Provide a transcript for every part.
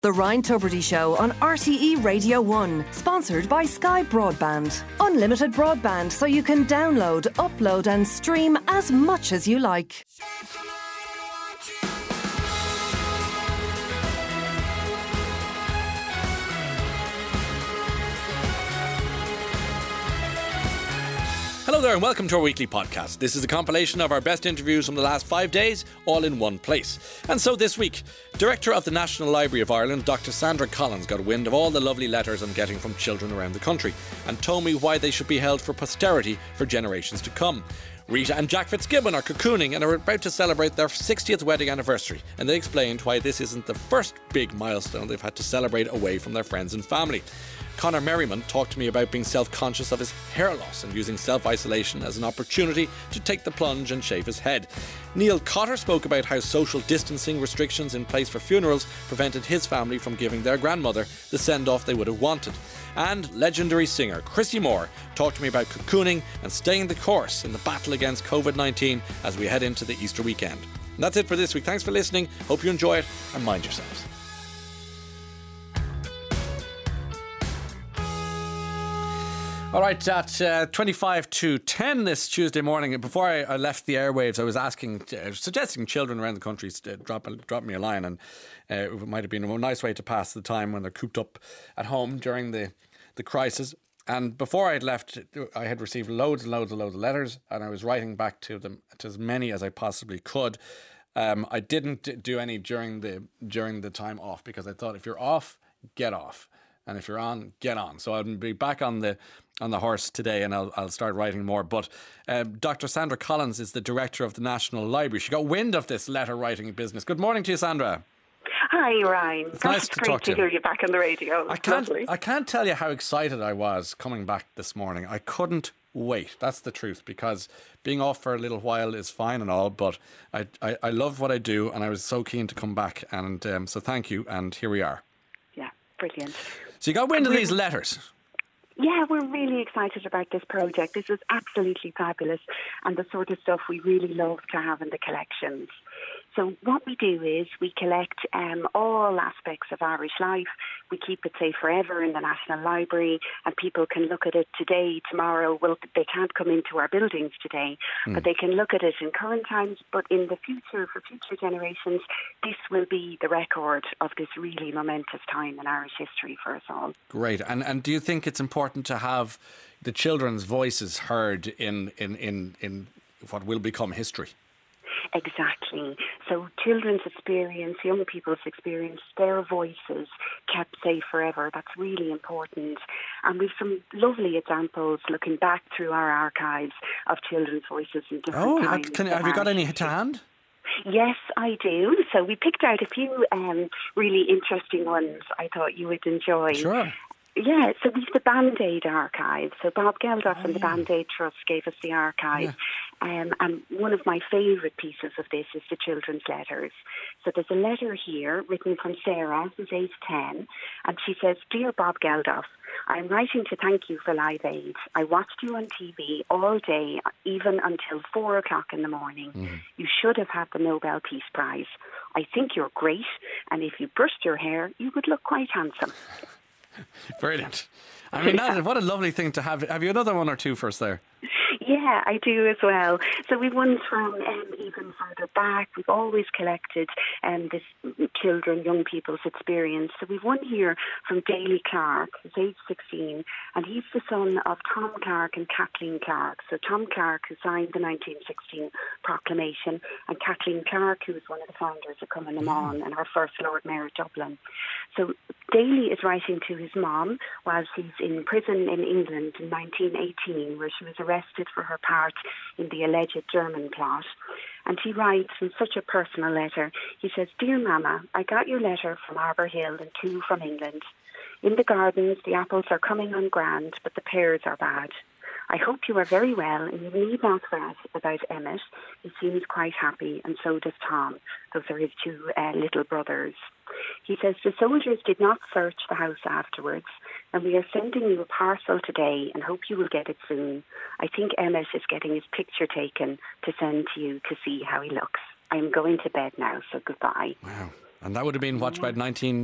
The Ryan Tubridy Show on RTE Radio 1, sponsored by Sky Broadband. Unlimited broadband so you can download, upload and stream as much as you like. Hello there and welcome to our weekly podcast. This is a compilation of our best interviews from the last 5 days, all in one place. And so this week, Director of the National Library of Ireland, Dr. Sandra Collins, got wind of all the lovely letters I'm getting from children around the country and told me why they should be held for posterity for generations to come. Rita and Jack Fitzgibbon are cocooning and are about to celebrate their 60th wedding anniversary, and they explained why this isn't the first big milestone they've had to celebrate away from their friends and family. Conor Merriman talked to me about being self-conscious of his hair loss and using self-isolation as an opportunity to take the plunge and shave his head. Neil Cotter spoke about how social distancing restrictions in place for funerals prevented his family from giving their grandmother the send-off they would have wanted. And legendary singer Christy Moore talked to me about cocooning and staying the course in the battle against COVID-19 as we head into the Easter weekend. And that's it for this week. Thanks for listening. Hope you enjoy it and mind yourselves. All right, at 25 to 10 this Tuesday morning, before I left the airwaves, I was suggesting children around the country drop me a line, and it might have been a nice way to pass the time when they're cooped up at home during the crisis. And before I'd left, I had received loads and loads of letters, and I was writing back to them, to as many as I possibly could. I didn't do any during the time off, because I thought if you're off, get off. And if you're on, get on. So I'll be back on the horse today, and I'll start writing more. But Dr. Sandra Collins is the Director of the National Library. She got wind of this letter writing business. Good morning to you, Sandra. Hi, Ryan. It's nice to talk to you. Hear you back on the radio. I can't tell you how excited I was coming back this morning. I couldn't wait. That's the truth, because being off for a little while is fine and all, but I love what I do, and I was so keen to come back. And so thank you, and here we are. Yeah, brilliant. So you got wind of these letters? Yeah, we're really excited about this project. This is absolutely fabulous, and the sort of stuff we really love to have in the collections. So what we do is we collect all aspects of Irish life. We keep it safe forever in the National Library, and people can look at it today, tomorrow. Well, they can't come into our buildings today, but they can look at it in current times. But in the future, for future generations, this will be the record of this really momentous time in Irish history for us all. Great. And do you think it's important to have the children's voices heard in what will become history? Exactly. So children's experience, young people's experience, their voices kept safe forever. That's really important. And we've some lovely examples looking back through our archives of children's voices in different times. Have you got any to hand? Yes, I do. So we picked out a few really interesting ones I thought you would enjoy. Sure. Yeah, so we've the Band-Aid archive. So Bob Geldof and the Band-Aid Trust gave us the archive. Yeah. And one of my favourite pieces of this is the children's letters. So there's a letter here written from Sarah, who's age 10, and she says, "Dear Bob Geldof, I'm writing to thank you for Live Aid. I watched you on TV all day, even until 4 o'clock in the morning. You should have had the Nobel Peace Prize. I think you're great, and if you brushed your hair, you would look quite handsome." Brilliant. I mean, what a lovely thing to have. Have you another one or two for us there? Yeah, I do as well. So we've ones from even further back. We've always collected this children, young people's experience. So we've one here from Daly Clark, who's age 16, and he's the son of Tom Clark and Kathleen Clark. So Tom Clark, who signed the 1916 proclamation, and Kathleen Clark, who was one of the founders of Cumann na mBan and our first Lord Mayor of Dublin. So Daly is writing to his mom while she's in prison in England in 1918, where she was arrested for her part in the alleged German plot. And he writes in such a personal letter. He says, "Dear Mama, I got your letter from Arbor Hill and 2 from England. In the gardens, the apples are coming on grand, but the pears are bad. I hope you are very well, and you need not fret about Emmett. He seems quite happy, and so does Tom." Those are his 2 little brothers. He says, "The soldiers did not search the house afterwards, and we are sending you a parcel today and hope you will get it soon. I think Emmett is getting his picture taken to send to you to see how he looks. I am going to bed now, so goodbye." Wow. And that would have been, what, about 19...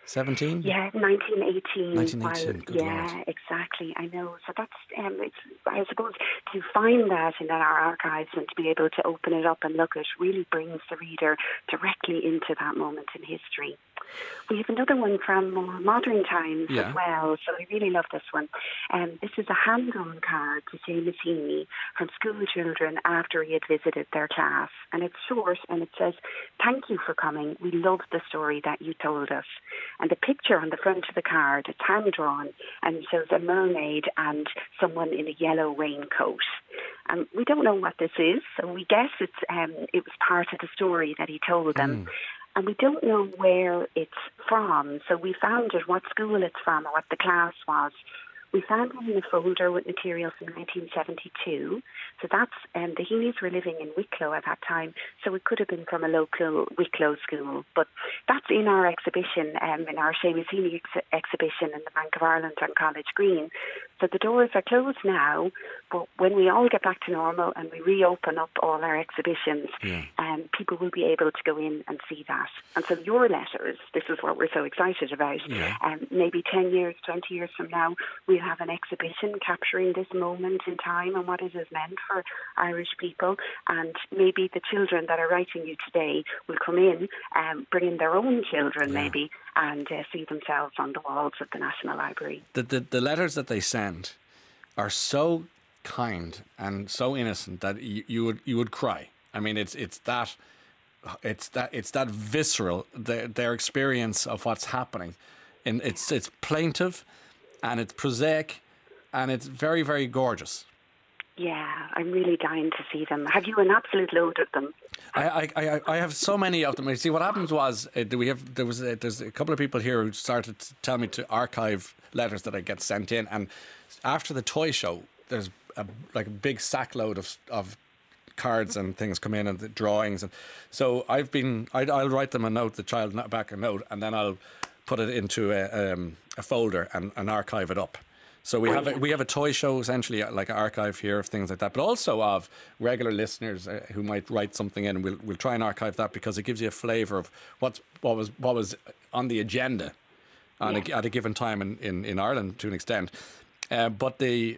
17? Yeah, 1918. 1918, good yeah, Lord. exactly. I know. So that's, I suppose, to find that in our archives and to be able to open it up and look at really brings the reader directly into that moment in history. We have another one from more modern times as well, so I really love this one. This is a hand-drawn card to Seamus Heaney from school children after he had visited their class. And it's short and it says, "Thank you for coming. We loved the story that you told us." And the picture on the front of the card, it's hand-drawn and it shows a mermaid and someone in a yellow raincoat. We don't know what this is, so we guess it was part of the story that he told them. And we don't know where it's from. So we found it, what school it's from or what the class was. We found it in a folder with material from 1972. So that's, the Heaney's were living in Wicklow at that time, so it could have been from a local Wicklow school. But that's in our exhibition, in our Seamus Heaney exhibition in the Bank of Ireland on College Green. So the doors are closed now, but when we all get back to normal and we reopen up all our exhibitions, people will be able to go in and see that. And so your letters, this is what we're so excited about, maybe 10 years, 20 years from now, we'll have an exhibition capturing this moment in time and what it has meant for Irish people. And maybe the children that are writing you today will come in, bring in their own children maybe, and see themselves on the walls of the National Library. The letters that they send are so kind and so innocent that you would cry. I mean, it's that visceral, their experience of what's happening, and it's plaintive, and it's prosaic, and it's very, very gorgeous. Yeah, I'm really dying to see them. Have you an absolute load of them? I have so many of them. You see, what happens was there's a couple of people here who started to tell me to archive letters that I get sent in, and after the toy show, there's a big sack load of cards and things come in and the drawings, and so I'll write them a note, the child back a note, and then I'll put it into a folder and archive it up. So we have a toy show, essentially, like an archive here of things like that, but also of regular listeners who might write something in, and we'll try and archive that because it gives you a flavour of what was on the agenda at a given time in Ireland to an extent. But the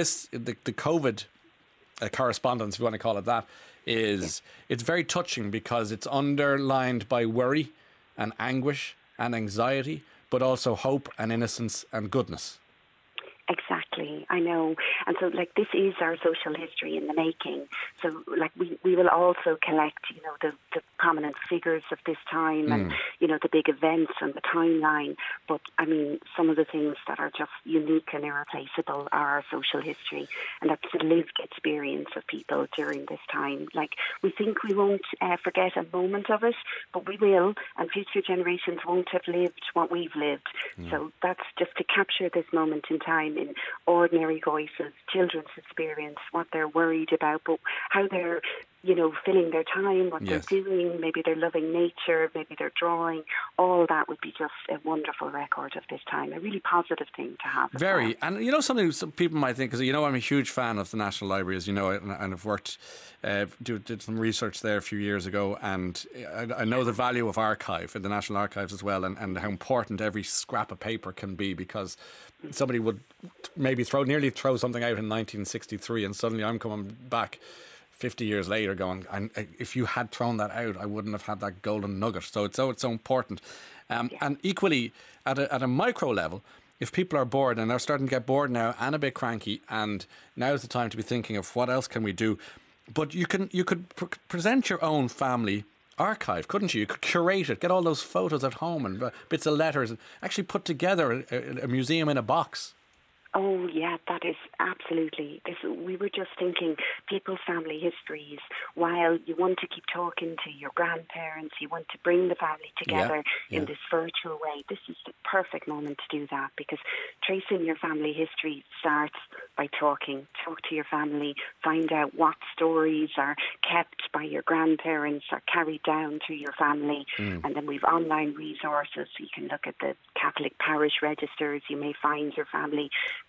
COVID correspondence, if you want to call it that, it's very touching because it's underlined by worry and anguish and anxiety, but also hope and innocence and goodness. Exactly, I know. And so, this is our social history in the making. So, we will also collect, the prominent figures of this time and, the big events and the timeline. But, I mean, some of the things that are just unique and irreplaceable are our social history. And that's the lived experience of people during this time. We think we won't forget a moment of it, but we will, and future generations won't have lived what we've lived. So that's just to capture this moment in time in ordinary voices, children's experience, what they're worried about, but how they're, filling their time, what they're doing, maybe they're loving nature, maybe they're drawing, all that would be just a wonderful record of this time, a really positive thing to have. Very. And something some people might think, because I'm a huge fan of the National Library, as you know, and I've worked, did some research there a few years ago, and I know the value of archive in the National Archives as well, and how important every scrap of paper can be, because somebody would maybe nearly throw something out in 1963, and suddenly I'm coming back 50 years later going, if you had thrown that out, I wouldn't have had that golden nugget. So it's so important. And equally, at a micro level, if people are bored, and they're starting to get bored now and a bit cranky, and now's the time to be thinking of what else can we do. But you could present your own family archive, couldn't you? You could curate it, get all those photos at home and bits of letters, and actually put together a museum in a box. Oh, yeah, that is absolutely. We were just thinking people's family histories. While you want to keep talking to your grandparents, you want to bring the family together in this virtual way, this is the perfect moment to do that, because tracing your family history starts by talking. Talk to your family, find out what stories are kept by your grandparents or carried down through your family. And then we've online resources, so you can look at the Catholic parish registers. You may find your family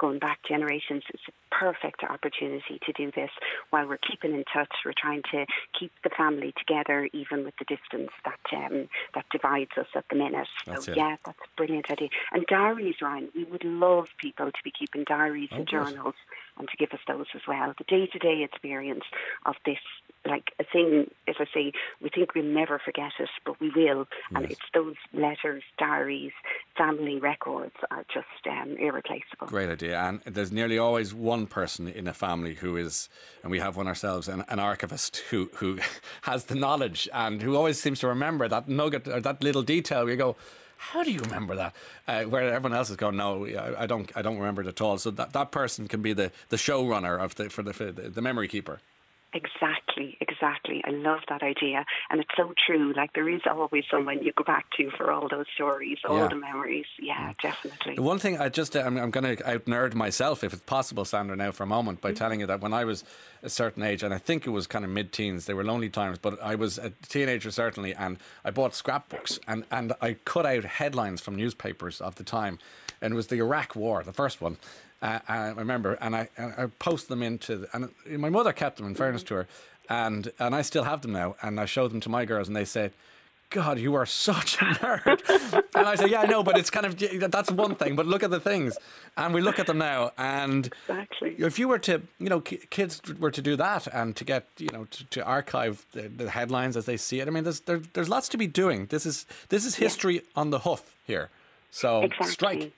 going back generations. It's a perfect opportunity to do this while we're keeping in touch. We're trying to keep the family together, even with the distance that divides us at the minute. That's so, it. yeah, that's a brilliant idea. And diaries, Ryan. We would love people to be keeping diaries and journals and to give us those as well. The day-to-day experience of this, like a thing, as I say, we think we'll never forget it, but we will. And it's those letters, diaries, family records are just irreplaceable. Great idea. And there's nearly always one person in a family who is, and we have one ourselves, an archivist who has the knowledge and who always seems to remember that nugget or that little detail. We go, how do you remember that? Where everyone else is going, no, I don't remember it at all. So that person can be the showrunner for the memory keeper. Exactly. I love that idea. And it's so true. Like, there is always someone you go back to for all those stories, all the memories. Yeah, definitely. The one thing I'm going to out-nerd myself, if it's possible, Sandra, now for a moment, by telling you that when I was a certain age, and I think it was kind of mid-teens, they were lonely times, but I was a teenager certainly, and I bought scrapbooks, and I cut out headlines from newspapers of the time, and it was the Iraq War, the first one. I remember, and I posted them and my mother kept them, in fairness to her, and I still have them now, and I showed them to my girls, and they said, God, you are such a nerd. And I said, yeah, I know, but it's kind of, that's one thing, but look at the things. And we look at them now, and if you were to, kids were to do that and to get, to archive the headlines as they see it, I mean, there's lots to be doing. This is history on the hoof here. So strike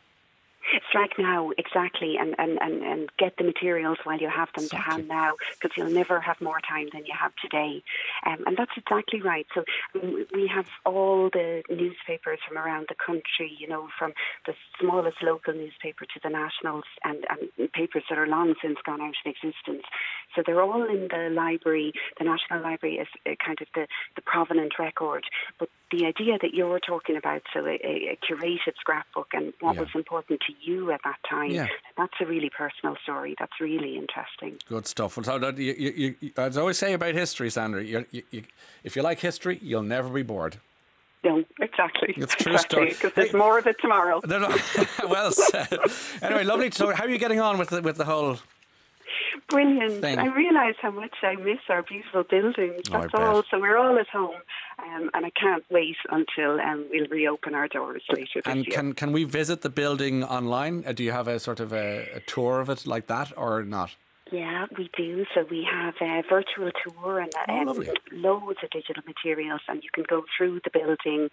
now, exactly, and get the materials while you have them to hand now, because you'll never have more time than you have today. And that's exactly right. So we have all the newspapers from around the country, from the smallest local newspaper to the nationals, and papers that are long since gone out of existence. So they're all in the library. The National Library is kind of the provenant record. But the idea that you're talking about, so a curated scrapbook and what was important to you at that time, that's a really personal story. That's really interesting. Good stuff. Well, so as I always say about history, Sandra, if you like history, you'll never be bored. No, exactly. It's true story. Because there's more of it tomorrow. Well said. Anyway, lovely to talk. How are you getting on with the whole... Brilliant. Thing. I realise how much I miss our beautiful buildings. That's all. So we're all at home, and I can't wait until we'll reopen our doors later this year. And can we visit the building online? Do you have a sort of a tour of it like that, or not? Yeah, we do. So we have a virtual tour and loads of digital materials, and you can go through the building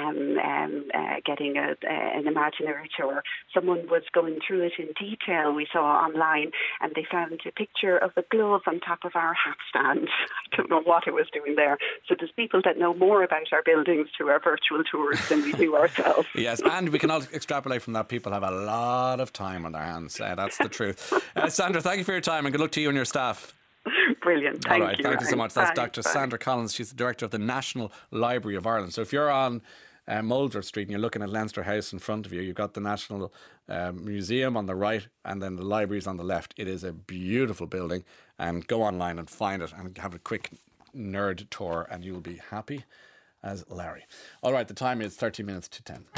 getting an imaginary tour. Someone was going through it in detail, we saw online, and they found a picture of a glove on top of our hat stand. I don't know what it was doing there. So there's people that know more about our buildings through our virtual tours than we do ourselves. Yes, and we can all extrapolate from that. People have a lot of time on their hands. That's the truth. Sandra, thank you for your time, and good luck to you and your staff. Brilliant. Thank you. Thank you so much. That's Dr. Sandra Collins. She's the director of the National Library of Ireland. So if you're on Mulder Street and you're looking at Leinster House in front of you, you've got the National Museum on the right and then the library's on the left. It is a beautiful building, and go online and find it and have a quick nerd tour and you'll be happy as Larry. All right, the time is 30 minutes to 10.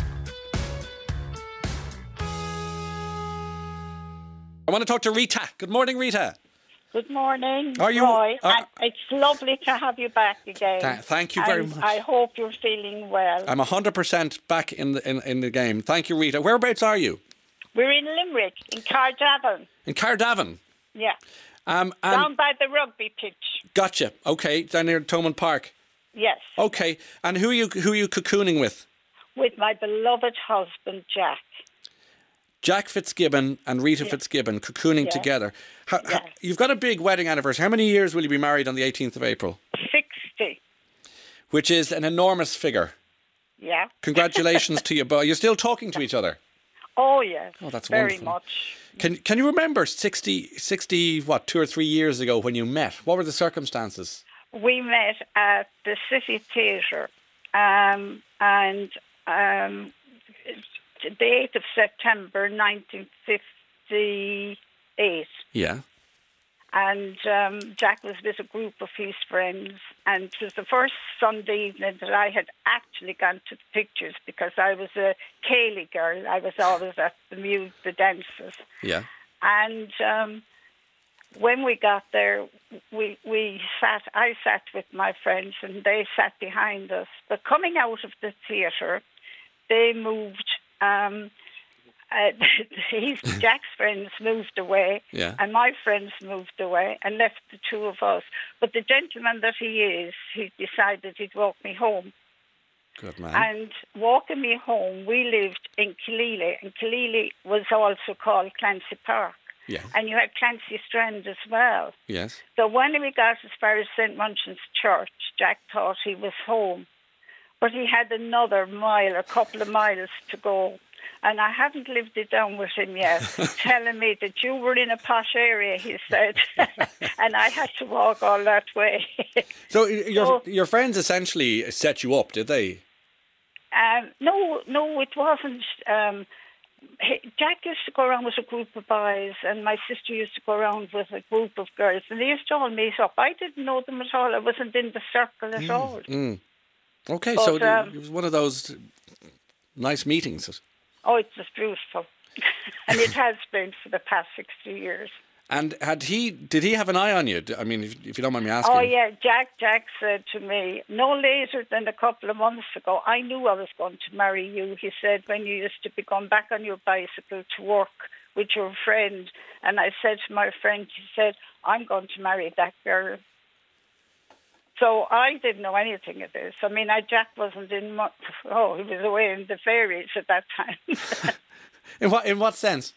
I want to talk to Rita. Good morning, Rita. Good morning, Roy. It's lovely to have you back again. Thank you very much. I hope you're feeling well. I'm 100% back in the game. Thank you, Rita. Whereabouts are you? We're in Limerick, in Cardavan. In Cardavan? Yeah. Down by the rugby pitch. Gotcha. Okay, down near Thomond Park. Yes. Okay. And who are you cocooning with? With my beloved husband, Jack. Jack Fitzgibbon and Rita Fitzgibbon cocooning together. You've got a big wedding anniversary. How many years will you be married on the 18th of April? 60. Which is an enormous figure. Yeah. Congratulations to you both. You're still talking to each other? Oh, yes. Oh, that's very wonderful. Much. Can you remember 2 or 3 years ago when you met? What were the circumstances? We met at the City Theatre the 8th of September 1958. Yeah. And Jack was with a group of his friends, and it was the first Sunday evening that I had actually gone to the pictures, because I was a Cayley girl. I was always at the dances. Yeah. And when we got there, I sat with my friends, and they sat behind us. But coming out of the theatre, they moved. Jack's friends moved away, and my friends moved away, and left the two of us. But the gentleman that he decided he'd walk me home. Good man. And walking me home, we lived in Killeely, and Killeely was also called Clancy Park. Yeah. And you had Clancy Strand as well. Yes. So when we got as far as St. Munchin's Church, Jack thought he was home. But he had a couple of miles to go. And I hadn't lived it down with him yet, telling me that you were in a posh area, he said. And I had to walk all that way. So your friends essentially set you up, did they? No, it wasn't. Jack used to go around with a group of boys, and my sister used to go around with a group of girls, and they used to all meet up. I didn't know them at all. I wasn't in the circle at all. Okay, but, so it was one of those nice meetings. Oh, it was beautiful. And it has been for the past 60 years. And did he have an eye on you? I mean, if you don't mind me asking. Oh, yeah. Jack said to me, no later than a couple of months ago, I knew I was going to marry you. He said, when you used to be going back on your bicycle to work with your friend. And I said to my friend, he said, I'm going to marry that girl. So I didn't know anything of this. I mean, Jack wasn't in much. Oh, he was away in the fairies at that time. In what sense?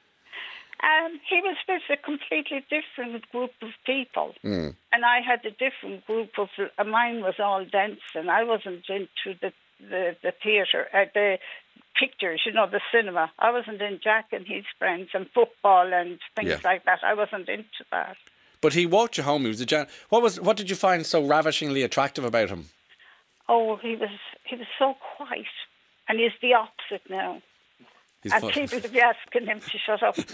He was with a completely different group of people. And I had a different group of... mine was all dancing. I wasn't into the theatre, the pictures, the cinema. I wasn't in Jack and his friends and football and things like that. I wasn't into that. But he walked you home. He was what did you find so ravishingly attractive about him? Oh, he was so quiet, and he's the opposite now. And people would be asking him to shut up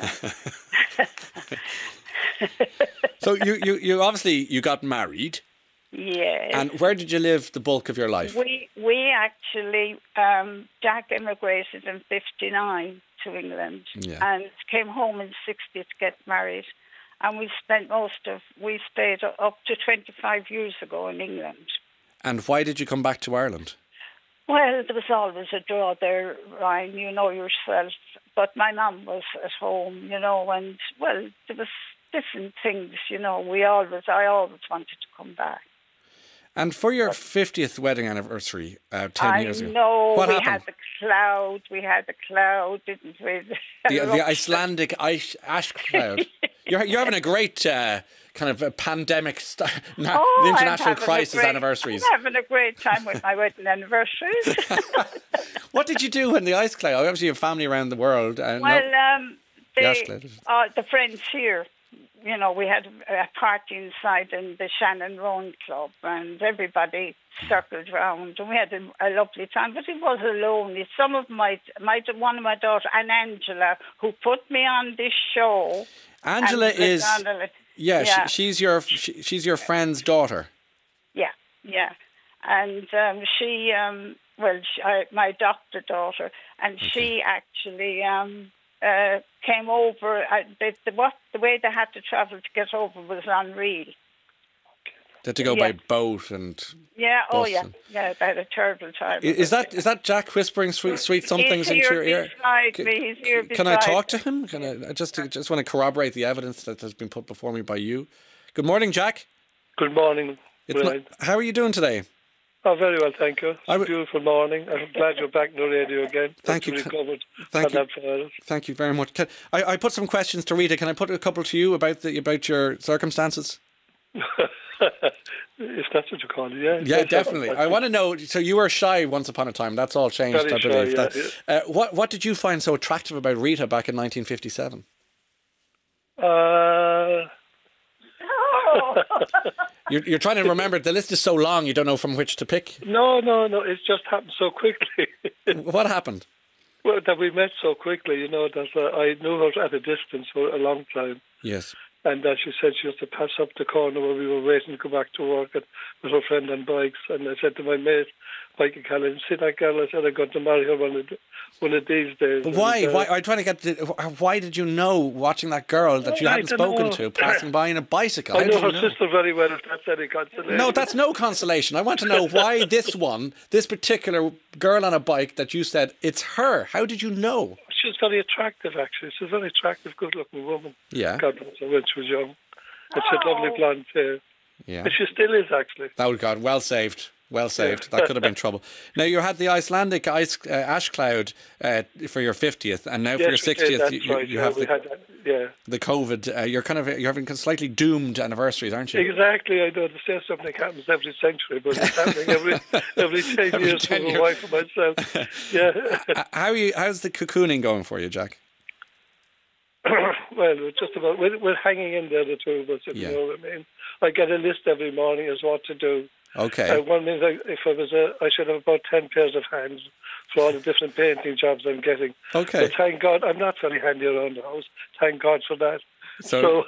now. So you obviously got married. Yes. And where did you live the bulk of your life? We actually Jack immigrated in '59 to England and came home in '60 to get married. And we stayed up to 25 years ago in England. And why did you come back to Ireland? Well, there was always a draw there, Ryan, you know yourself. But my mum was at home, and, well, there was different things, I always wanted to come back. And for your 50th wedding anniversary, 10 years ago, what happened? We had the cloud, didn't we? The Icelandic ash cloud. You're having a great kind of a pandemic, international crisis anniversaries. I'm having a great time with my wedding anniversaries. What did you do when the ice cloud? Obviously, you have family around the world. The friends here. We had a party inside in the Shannon Roan Club, and everybody circled round, and we had a lovely time. But it was alone. Some of one of my daughters, and Angela, who put me on this show. Angela is she's your friend's daughter. Yeah, and she my adopted daughter, and she actually. Came over. The way they had to travel to get over was unreal. They had to go by boat and they had a terrible time. Is that Jack whispering sweet somethings into your ear? He's here beside me. Can I talk to him? I just want to corroborate the evidence that has been put before me by you. Good morning, Jack. Good morning. How are you doing today? Oh, very well, thank you. It's a beautiful morning. I'm glad you're back on the radio again. Thank you. Thank you very much. I put some questions to Rita. Can I put a couple to you about your circumstances? If that's what you call it, yeah. Yeah, definitely. I want to know. So you were shy once upon a time. That's all changed, very I believe. Shy, what did you find so attractive about Rita back in 1957? You're trying to remember. The list is so long, you don't know from which to pick. No. It just happened so quickly. What happened? Well, that we met so quickly, that I knew her at a distance for a long time. Yes. And she said she used to pass up the corner where we were waiting to go back to work with her friend on bikes. And I said to my mate, Mikey Callan, see that girl? I said, I'm going to marry her one of these days. But why? I'm trying to get to, why did you know, watching that girl that you hadn't spoken to, passing by on a bicycle? I know her sister very well, if that's any consolation. No, that's no consolation. I want to know why this particular girl on a bike that you said, it's her. How did you know? She's very attractive, actually. She's a very attractive, good-looking woman. Yeah. God bless her when she was young. And she had lovely blonde hair. Yeah. But she still is, actually. Oh, God, well saved. Well saved. Yeah. That could have been trouble. Now, you had the Icelandic ash cloud for your 50th, and now for your 60th, you have the COVID. You're having slightly doomed anniversaries, aren't you? Exactly. I know the same something happens every century, but it's happening every 10 years for my wife and myself. Yeah. How's the cocooning going for you, Jack? Well, just about. We're hanging in there, the two of us. You know what I mean? I get a list every morning as what to do. Okay. One means I should have about 10 pairs of hands for all the different painting jobs I'm getting. Okay. But thank God, I'm not very handy around the house. Thank God for that. So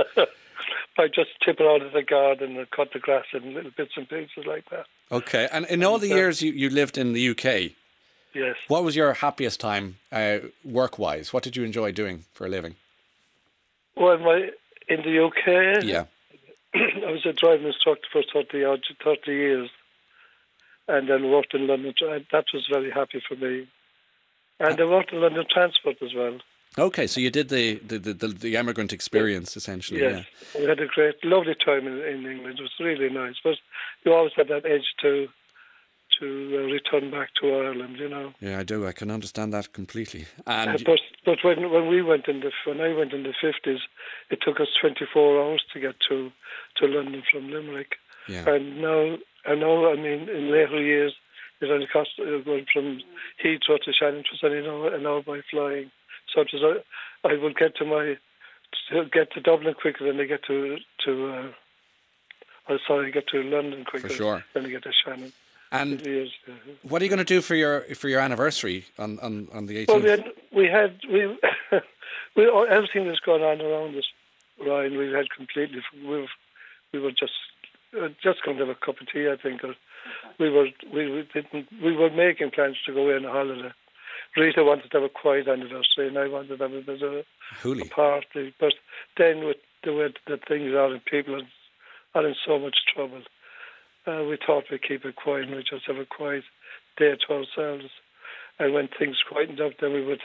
I just tip it out of the garden and cut the grass in little bits and pieces like that. Okay. And in all the years you lived in the UK, yes, what was your happiest time work-wise? What did you enjoy doing for a living? Well, in the UK, yeah. I was a driving instructor for 30 years, and then worked in London. That was very happy for me. And I worked in London Transport as well. Okay, so you did the emigrant experience, essentially. Yes, yeah. We had a lovely time in England. It was really nice. But you always had that edge to return back to Ireland, you know. Yeah, I do. I can understand that completely. And but when I went in the 50s, it took us 24 hours to get to London from Limerick. Yeah. And now, I mean, in later years, it only cost going from Heathrow to Shannon, it was only an hour by flying. So it was, I would get to Dublin quicker than I get to London quicker. For sure. Than I get to Shannon. And what are you going to do for your anniversary on the 18th? Well, we everything that's gone on around us, Ryan. We had completely. We were just going to have a cup of tea, I think. Or we were making plans to go away on a holiday. Rita wanted to have a quiet anniversary, and I wanted to have a bit of a party. But then, with the way that things are, and people are in so much trouble. We thought we'd keep it quiet and we'd just have a quiet day to ourselves. And when things quietened up, then we've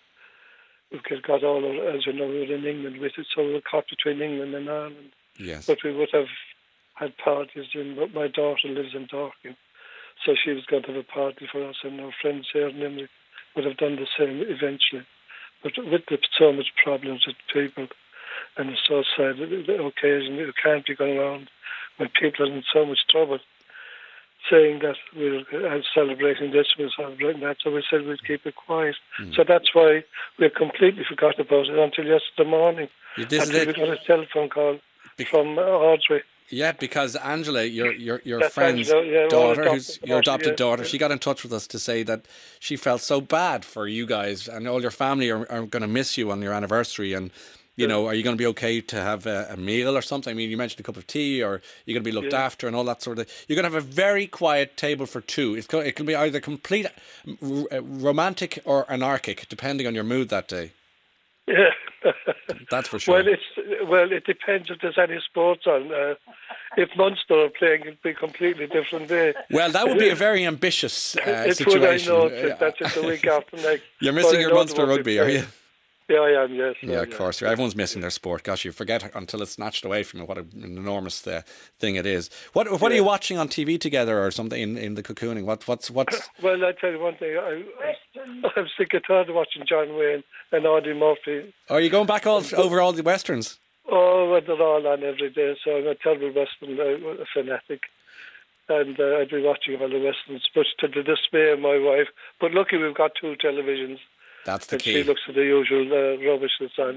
got all our, as you know, we were in England with it, so we were caught between England and Ireland. Yes. But we would have had parties but my daughter lives in Dorking, so she was going to have a party for us, and our friends here in Limerick would have done the same eventually. But with so much problems with people, and it's so sad, the occasion, you can't be going around when people are in so much trouble, saying that we're celebrating this, we're celebrating that, so we said we'd keep it quiet. So that's why we completely forgot about it until yesterday morning. We got a telephone call from Audrey. Yeah, because Angela, your friend's daughter, who's your adopted daughter, she got in touch with us to say that she felt so bad for you guys, and all your family are going to miss you on your anniversary, and you know, are you going to be okay to have a meal or something? I mean, you mentioned a cup of tea, or you're going to be looked after and all that sort of thing. You're going to have a very quiet table for two. It can be either complete romantic or anarchic, depending on your mood that day. Yeah. That's for sure. Well, it depends if there's any sports on. If Munster are playing, it'd be a completely different day. Well, that would be a very ambitious situation. It's what I know. That's just the week after next. You're missing your Munster rugby, are you? Yeah, I am, yes. Yeah, of course. Everyone's missing their sport. Gosh, you forget until it's snatched away from you what an enormous thing it is. What are you watching on TV together or something in the cocooning? What's? Well, I tell you one thing. I'm sick and tired of watching John Wayne and Audie Murphy. Are you going back over all the westerns? Oh, well, they're all on every day, so I'm a terrible western fanatic. And I'd be watching all the westerns, but to the dismay of my wife. But lucky we've got two televisions. That's the key. She looks at the usual rubbish that's on.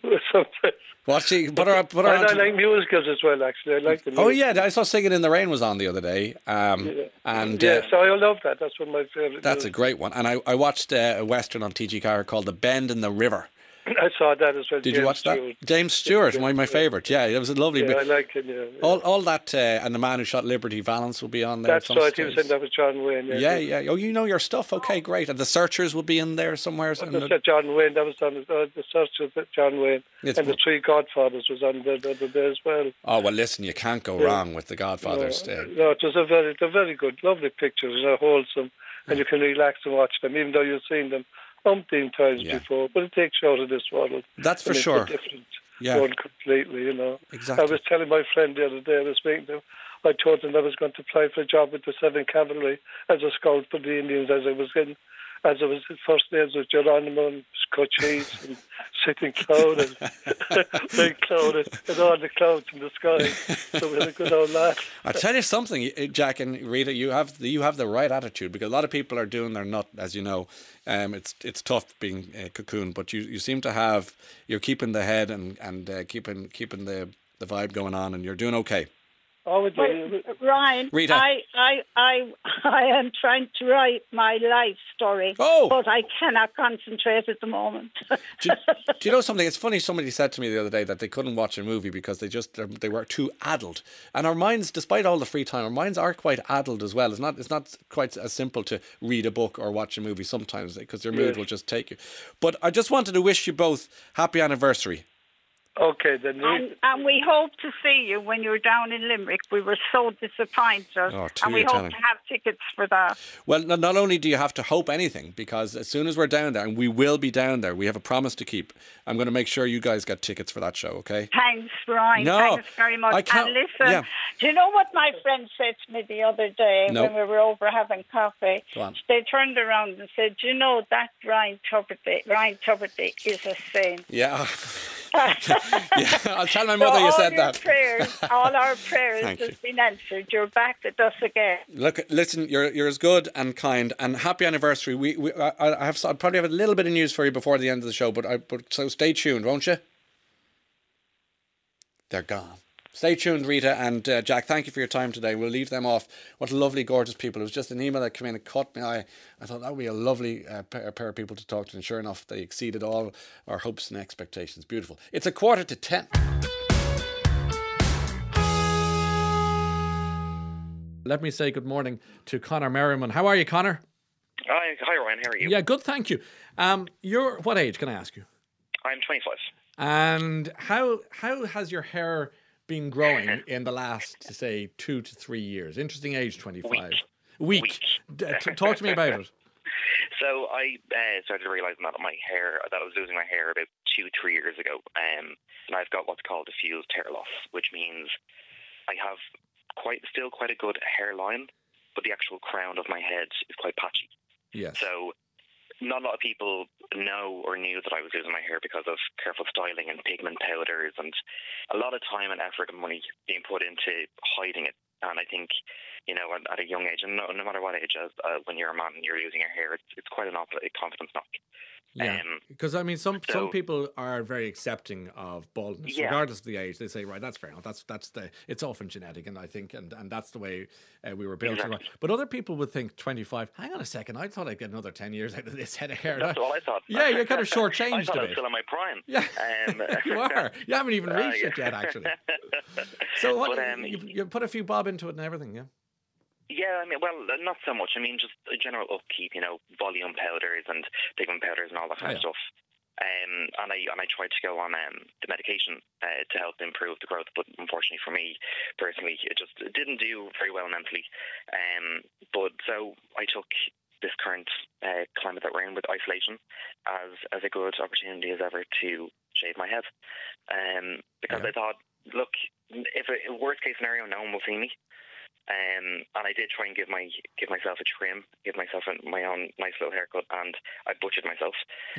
Sometimes. I like musicals as well, actually. I like the musicals. Oh, yeah. I saw Singing in the Rain was on the other day. And so I love that. That's one of my favourite. That's a great one. And I watched a Western on TG Car called The Bend in the River. I saw that as well. Did James you watch that? Stewart. James Stewart, my favourite. Yeah, it was a lovely. Yeah, I like him. Yeah. All that, and the man who shot Liberty Valance will be on there. That's right. He was in that with John Wayne. Yeah. Oh, you know your stuff. Okay, great. And the Searchers will be in there somewhere. John Wayne. That was on the Searchers. John Wayne and the Three Godfathers was on there the other day as well. Oh well, listen, you can't go wrong with the Godfathers. No, it was they're very good, lovely pictures. They're wholesome, and you can relax and watch them, even though you've seen them umpteen times before. But it takes you out of this world. That's for sure. It's different. Going completely, Exactly. I was telling my friend the other day, I was speaking to him, I told him I was going to apply for a job with the 7th Cavalry as a scout for the Indians as I was first days with Geronimo and Cochise and sitting cloud and big cloud and all the clouds in the sky. So we had a good old laugh. I tell you something, Jack and Rita, you have the right attitude, because a lot of people are doing their nut, as you know. It's tough being a cocoon, but you seem to have, you're keeping the head and keeping the vibe going on, and you're doing okay. Well, Ryan, Rita. I am trying to write my life story, but I cannot concentrate at the moment. Do you know something? It's funny, somebody said to me the other day that they couldn't watch a movie because they were too addled. And our minds, despite all the free time, our minds are quite addled as well. It's not quite as simple to read a book or watch a movie sometimes, because your mood will just take you. But I just wanted to wish you both happy anniversary. Okay, then. And we hope to see you when you're down in Limerick. We were so disappointed. And we hope to have tickets for that. Well, not only do you have to hope anything, because as soon as we're down there, and we will be down there, we have a promise to keep. I'm going to make sure you guys get tickets for that show, okay? Thanks, Ryan. No, thanks very much. And listen, do you know what my friend said to me the other day when we were over having coffee? They turned around and said, do you know that Ryan Tuberty is a saint? Yeah. Yeah, I'll tell my mother you said that. All our prayers have been answered. You're back with us again. Look, listen, you're as good and kind, and happy anniversary. I'll probably have a little bit of news for you before the end of the show, so stay tuned, won't you? They're gone. Stay tuned, Rita and Jack. Thank you for your time today. We'll leave them off. What lovely, gorgeous people. It was just an email that came in and caught me. I thought that would be a lovely pair of people to talk to. And sure enough, they exceeded all our hopes and expectations. Beautiful. It's 9:45. Let me say good morning to Conor Merriman. How are you, Conor? Hi, Ryan. How are you? Yeah, good, thank you. You're what age, can I ask you? I'm 25. And how has your hair been growing in the last, say, 2 to 3 years? Interesting age, 25. Weak. Talk to me about it. So I started realising that I was losing my hair about 2-3 years ago, and I've got what's called diffuse hair loss, which means I have still quite a good hairline, but the actual crown of my head is quite patchy. Yes. So not a lot of people know or knew that I was losing my hair because of careful styling and pigment powders, and a lot of time and effort and money being put into hiding it. And I think, at a young age, and no matter what age, when you're a man and you're losing your hair, it's quite a confidence knock. Yeah, because some people are very accepting of baldness, regardless of the age. They say, right, that's fair enough. It's often genetic, and I think, and that's the way we were built. Exactly. But other people would think 25. Hang on a second, I thought I'd get another 10 years out of this head of hair. That's what I thought. Yeah, you're kind of shortchanged. I thought I was still in my prime. Yeah, you are. You haven't even reached it yet, actually. So what? You put a few bob into it and everything, yeah. Yeah, not so much. Just a general upkeep, volume powders and pigment powders and all that kind of stuff. And I tried to go on the medication to help improve the growth, but unfortunately for me personally, it just didn't do very well mentally. But so I took this current climate that we're in with isolation as a good opportunity as ever to shave my head. Because I thought, look, if a worst case scenario, no one will see me. And I did try and give myself a trim, give myself my own nice little haircut, and I butchered myself.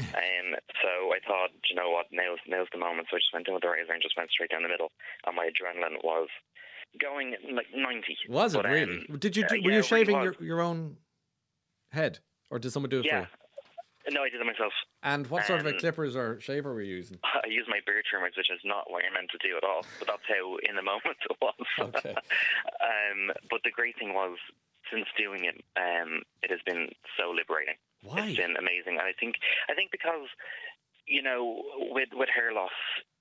So I thought, you know what, now's the moment. So I just went in with the razor and just went straight down the middle, and my adrenaline was going like 90. Was it really? Were you shaving your own head, or did someone do it for you? No, I did it myself. And what sort of a clippers or shaver were you using? I used my beard trimmers, which is not what you're meant to do at all. But that's how, in the moment, it was. Okay. But the great thing was, since doing it, it has been so liberating. Why? It's been amazing. And I think because you know, with hair loss,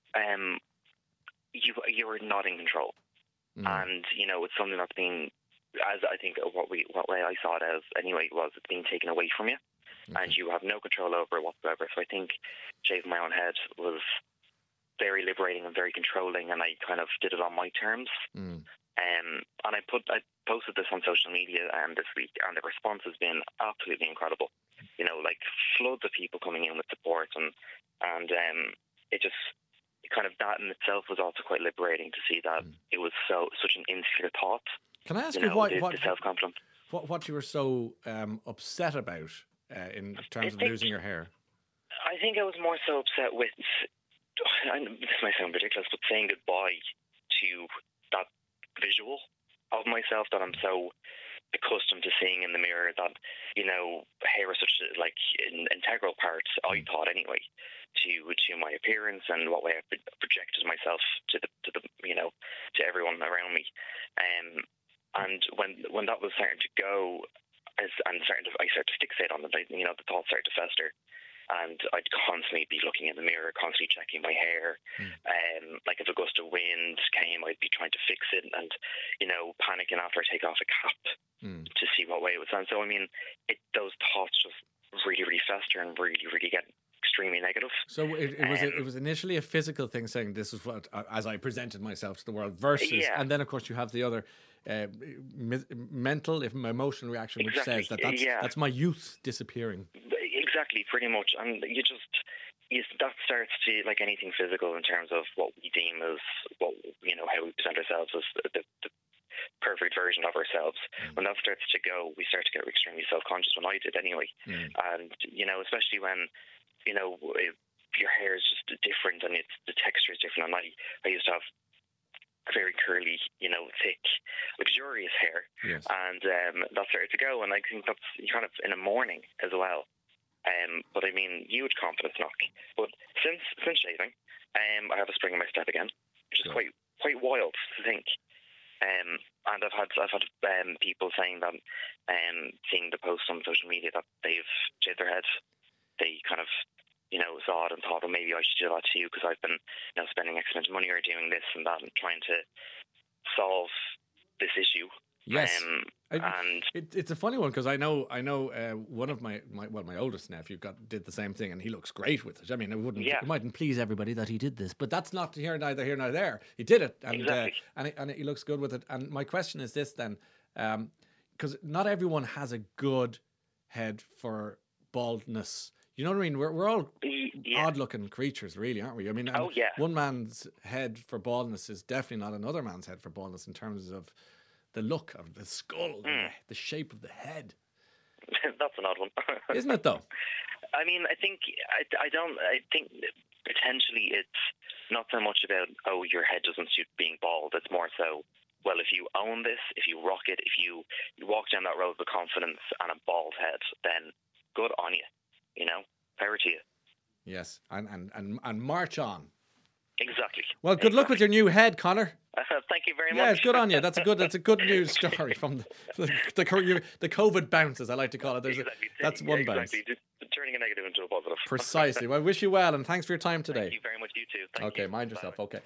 you're not in control, and you know, it's something that's been, as I think what way I saw it as anyway, was it's being taken away from you, and you have no control over it whatsoever. So I think shaving my own head was very liberating and very controlling, and I kind of did it on my terms. And I posted this on social media this week, and the response has been absolutely incredible. You know, like floods of people coming in with support, and it just kind of, that in itself was also quite liberating to see that it was such an insular thought. Can I ask you the self-confidence? What you were so upset about in terms of losing your hair? I think I was more so upset with, this might sound ridiculous, but saying goodbye to that visual of myself that I'm so accustomed to seeing in the mirror, that, you know, hair is such an integral part, I thought anyway, to my appearance and what way I projected myself to the you know, to everyone around me. And when that was starting to go, I started to fixate on it, you know, the thoughts started to fester. And I'd constantly be looking in the mirror, constantly checking my hair. Like if a gust of wind came, I'd be trying to fix it and, you know, panicking after I take off a cap to see what way it would sound. So, I mean, those thoughts just really, really fester and really, really get extremely negative. So it was initially a physical thing, saying this is what, as I presented myself to the world, versus, and then of course you have the other mental, emotional reaction, which says that's my youth disappearing. Exactly, pretty much. And that starts to, like anything physical in terms of what we deem as, what, you know, how we present ourselves as the perfect version of ourselves. When that starts to go, we start to get extremely self-conscious, when I did anyway. And, you know, especially when, you know, your hair is just different and the texture is different. And I used to have very curly, you know, thick, luxurious hair. Yes. And that started to go, and I think that's kind of in the morning as well. But I mean, huge confidence knock. But since shaving, I have a spring in my step again, which is quite wild to think. And I've had people saying that, seeing the posts on social media, that they've shaved their head. They kind of, you know, saw it and thought, well, maybe I should do that too, because I've been, you know, spending X amount of money or doing this and that and trying to solve this issue. Yes, it's a funny one, because I know one of my oldest nephew did the same thing, and he looks great with it. I mean, it mightn't please everybody that he did this, but that's not neither here nor there. He did it, and exactly. And he looks good with it. And my question is this then, because not everyone has a good head for baldness. You know what I mean? We're all odd-looking creatures, really, aren't we? I mean, one man's head for baldness is definitely not another man's head for baldness in terms of the look of the skull, the shape of the head. That's an odd one, isn't it? Though, I mean, I think potentially it's not so much about, oh, your head doesn't suit being bald. It's more so, well, if you own this, if you rock it, if you walk down that road with confidence and a bald head, then good on you. You know, power to you. Yes, and march on. Exactly. Well, good luck with your new head, Conor. Thank you very much. Yeah, it's good on you. That's a good news story from the COVID bounce, as I like to call it. That's one bounce. Exactly. Turning a negative into a positive. Precisely. Well, I wish you well, and thanks for your time today. Thank you very much. You too. Thank you. Mind yourself. Okay.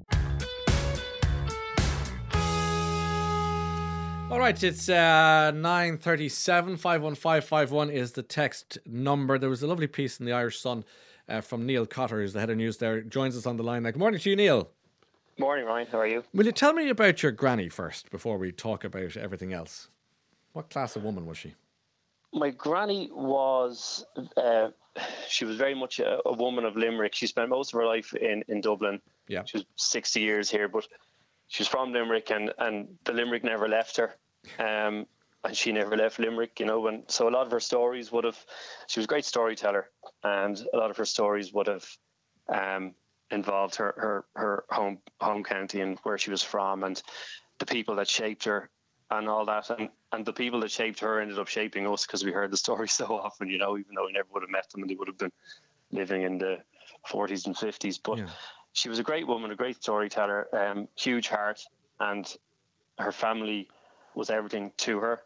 All right, it's 9:37. 51551 is the text number. There was a lovely piece in the Irish Sun from Neil Cotter, who's the head of news there, joins us on the line now. Good morning to you, Neil. Morning, Ryan. How are you? Will you tell me about your granny first before we talk about everything else? What class of woman was she? My granny was, she was very much a woman of Limerick. She spent most of her life in Dublin. Yeah. She was 60 years here, but she was from Limerick, and the Limerick never left her. And she never left Limerick, you know. And so a lot of her stories she was a great storyteller, and a lot of her stories would have involved her home county and where she was from, and the people that shaped her and all that. And the people that shaped her ended up shaping us, because we heard the story so often, you know, even though we never would have met them, and they would have been living in the 40s and 50s. But she was a great woman, a great storyteller, huge heart, and her family was everything to her.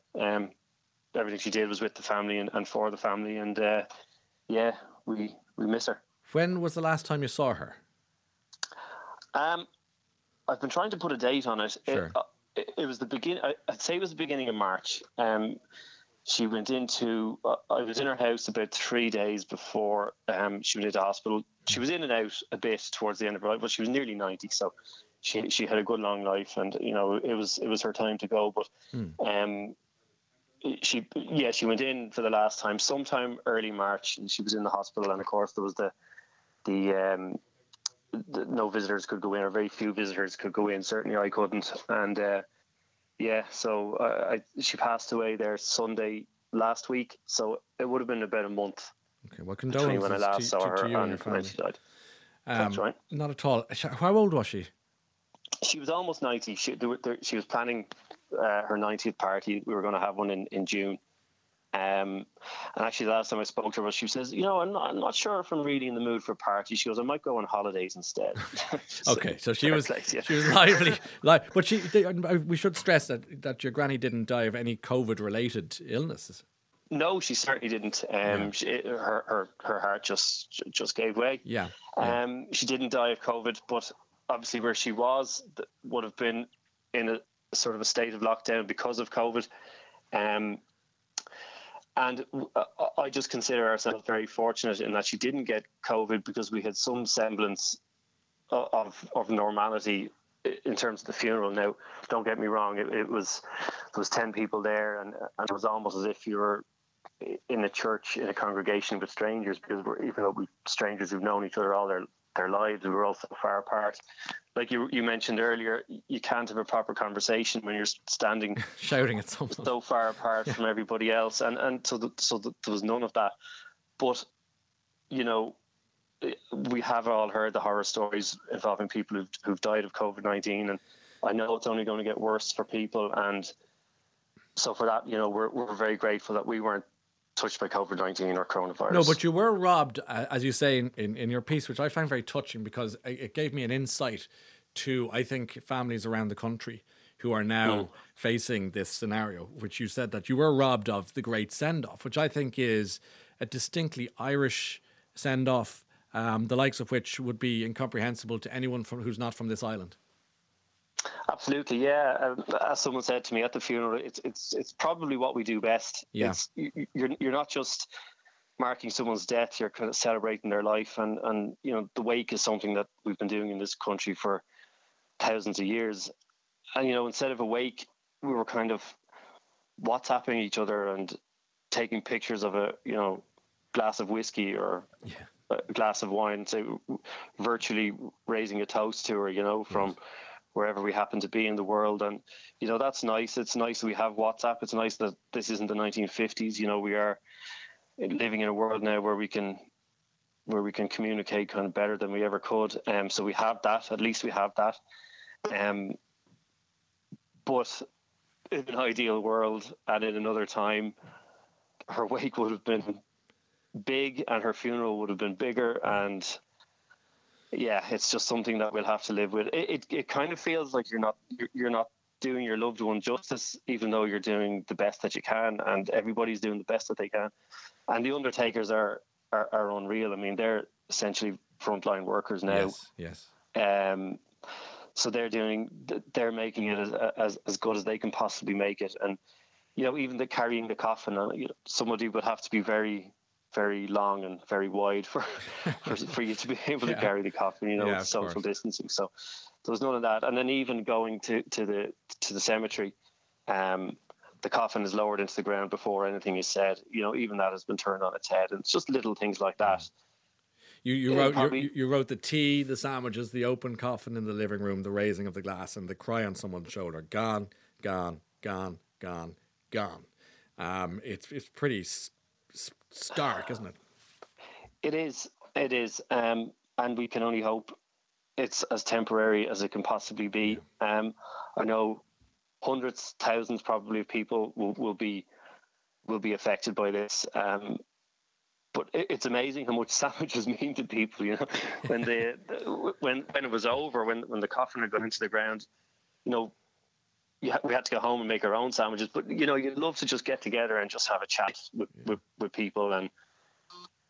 Everything she did was with the family and for the family. And we miss her. When was the last time you saw her? I've been trying to put a date on it. Sure. It was the beginning. I'd say it was the beginning of March. She went into. I was in her house about 3 days before she went into hospital. She was in and out a bit towards the end of her life, but she was nearly 90, so she had a good long life, and it was her time to go. But she went in for the last time sometime early March, and she was in the hospital. And of course there was the no visitors could go in, or very few visitors could go in. Certainly I couldn't. And so she passed away there Sunday last week. So it would have been about a month. Okay, well, condolences when I last saw her to you and your family. when she died. That's right. Not at all. How old was she? She was almost 90. She was planning her 90th party. We were going to have one in June. And actually, the last time I spoke to her, she says, I'm not sure if I'm really in the mood for a party. She goes, I might go on holidays instead. Okay, so she was lively. But we should stress that your granny didn't die of any COVID-related illnesses. No, she certainly didn't. Her heart just gave way. Yeah. She didn't die of COVID, but obviously where she was would have been in a sort of a state of lockdown because of COVID. And I just consider ourselves very fortunate in that she didn't get COVID, because we had some semblance of normality in terms of the funeral. Now, don't get me wrong, there was 10 people there, and it was almost as if you were in a church, in a congregation with strangers, because even though we're strangers who've known each other all their lives, we were all so far apart. Like you mentioned earlier, you can't have a proper conversation when you're standing shouting at someone so far apart from everybody else, and so there was none of that. But we have all heard the horror stories involving people who've died of COVID-19, and I know it's only going to get worse for people. And so for that, we're very grateful that we weren't touched by COVID-19 or coronavirus. No, but you were robbed, as you say in your piece, which I find very touching, because it gave me an insight to, I think, families around the country who are now facing this scenario, which you said that you were robbed of the great send-off, which I think is a distinctly Irish send-off, the likes of which would be incomprehensible to anyone who's not from this island. Absolutely, yeah. As someone said to me at the funeral, it's probably what we do best. Yeah. You're not just marking someone's death; you're kind of celebrating their life, and the wake is something that we've been doing in this country for thousands of years. And instead of a wake, we were kind of WhatsApping each other and taking pictures of a glass of whiskey or a glass of wine, so virtually raising a toast to her, from wherever we happen to be in the world. And that's nice. It's nice that we have WhatsApp. It's nice that this isn't the 1950s. We are living in a world now where we can communicate kind of better than we ever could. So we have that. At least we have that. But in an ideal world and in another time, her wake would have been big and her funeral would have been bigger. And yeah, it's just something that we'll have to live with. It kind of feels like you're not doing your loved one justice, even though you're doing the best that you can, and everybody's doing the best that they can. And the undertakers are unreal. I mean, they're essentially frontline workers now. Yes. So they're making it as good as they can possibly make it. And even the carrying the coffin, somebody would have to be very, very long and very wide for you to be able to carry the coffin, with social distancing. So there was none of that. And then even going to the cemetery, the coffin is lowered into the ground before anything is said. Even that has been turned on its head. And it's just little things like that. You wrote the tea, the sandwiches, the open coffin in the living room, the raising of the glass, and the cry on someone's shoulder. Gone, gone, gone, gone, gone. It's pretty stark, isn't it? It is. And we can only hope it's as temporary as it can possibly be. I know hundreds, thousands probably of people will be affected by this. But it's amazing how much sandwiches mean to people, when it was over, when the coffin had gone into the ground, we had to go home and make our own sandwiches. But, you'd love to just get together and just have a chat with people. And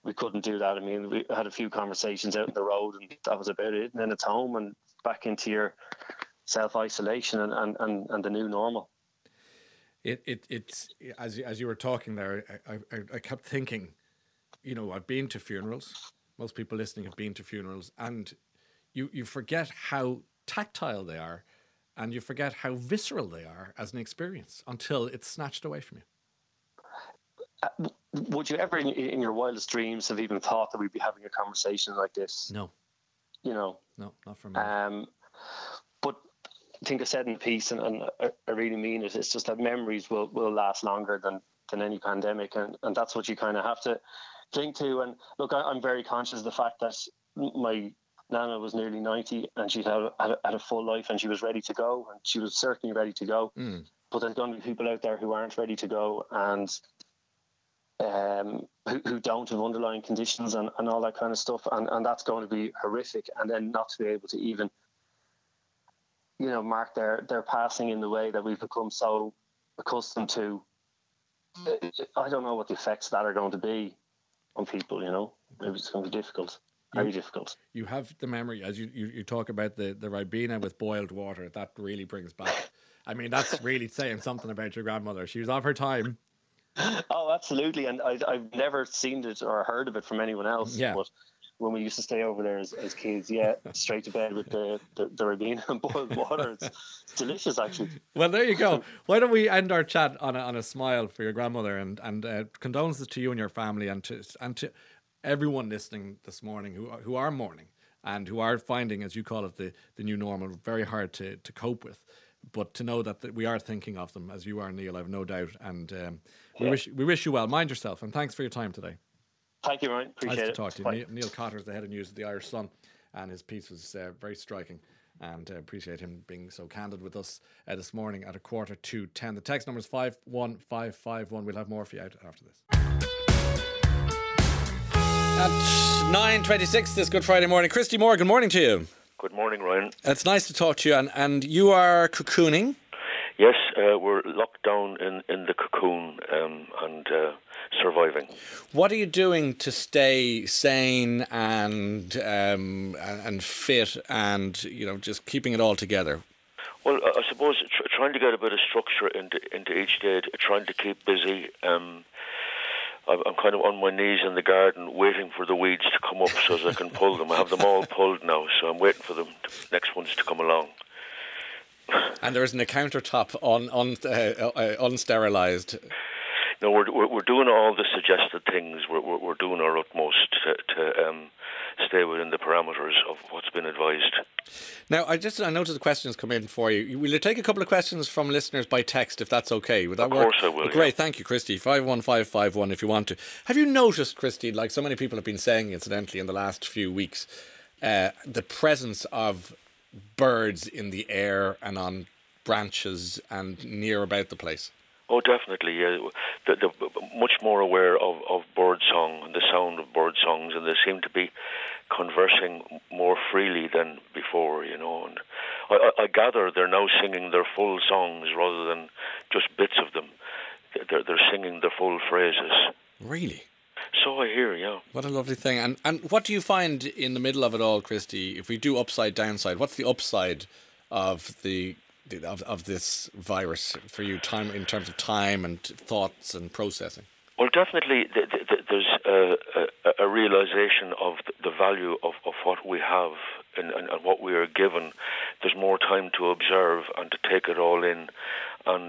we couldn't do that. I mean, we had a few conversations out on the road, and that was about it. And then it's home and back into your self-isolation and the new normal. It's as you were talking there, I kept thinking, you know, I've been to funerals. Most people listening have been to funerals, and you forget how tactile they are, and you forget how visceral they are as an experience until it's snatched away from you. Would you ever, in your wildest dreams, have even thought that we'd be having a conversation like this? No. You know? No, not for me. But I think I said in the piece, and I really mean it, it's just that memories will last longer than any pandemic, and that's what you kind of have to cling to. And look, I'm very conscious of the fact that my Nana was nearly 90 and she had a full life, and she was ready to go, and she was certainly ready to go. But there's going to be people out there who aren't ready to go, and who don't have underlying conditions and all that kind of stuff, and that's going to be horrific. And then not to be able to even, you know, mark their passing in the way that we've become so accustomed to. I don't know what the effects of that are going to be on people, you know. Maybe it's going to be difficult. Very difficult. You have the memory, as you talk about the Ribena with boiled water. That really brings back. I mean, that's really saying something about your grandmother. She was of her time. Oh, absolutely. And I've never seen it or heard of it from anyone else. Yeah. But when we used to stay over there as kids, straight to bed with the Ribena and boiled water. It's delicious, actually. Well, there you go. Why don't we end our chat on a smile for your grandmother, and condolences to you and your family, and to everyone listening this morning who are mourning and who are finding, as you call it, the new normal very hard to cope with. But to know that we are thinking of them, as you are, Neil, I've no doubt. And we wish you well. Mind yourself, and thanks for your time today. Thank you, Ryan. Appreciate it. Nice to talk to you. Neil Cotter is the head of news of the Irish Sun, and his piece was very striking, and appreciate him being so candid with us this morning at 9:45. The text number is 51551. We'll have more for you out after this. At 9:26 this Good Friday morning, Christy Moore, good morning to you. Good morning, Ryan. It's nice to talk to you, and you are cocooning? Yes, we're locked down in the cocoon and surviving. What are you doing to stay sane and fit, and just keeping it all together? Well, I suppose trying to get a bit of structure into each day, trying to keep busy. I'm kind of on my knees in the garden waiting for the weeds to come up so as I can pull them. I have them all pulled now, so I'm waiting for the next ones to come along. And there isn't a countertop unsterilised. No, we're doing all the suggested things. We're doing our utmost to stay within the parameters of what's been advised. Now, I noticed the questions come in for you. Will you take a couple of questions from listeners by text, if that's okay? Would that work? Of course I will. Great, thank you, Christy. 51551 if you want to. Have you noticed, Christy, like so many people have been saying, incidentally, in the last few weeks, the presence of birds in the air and on branches and near about the place? Oh, definitely. Yeah. They're much more aware of bird song and the sound of bird songs, and they seem to be conversing more freely than before, And I gather they're now singing their full songs rather than just bits of them. They're singing their full phrases. Really? So I hear, yeah. What a lovely thing. And what do you find in the middle of it all, Christy, if we do upside, downside, what's the upside of this virus for you, time in terms of time and thoughts and processing? Well, definitely there's a realisation of the value of what we have and what we are given. There's more time to observe and to take it all in. And,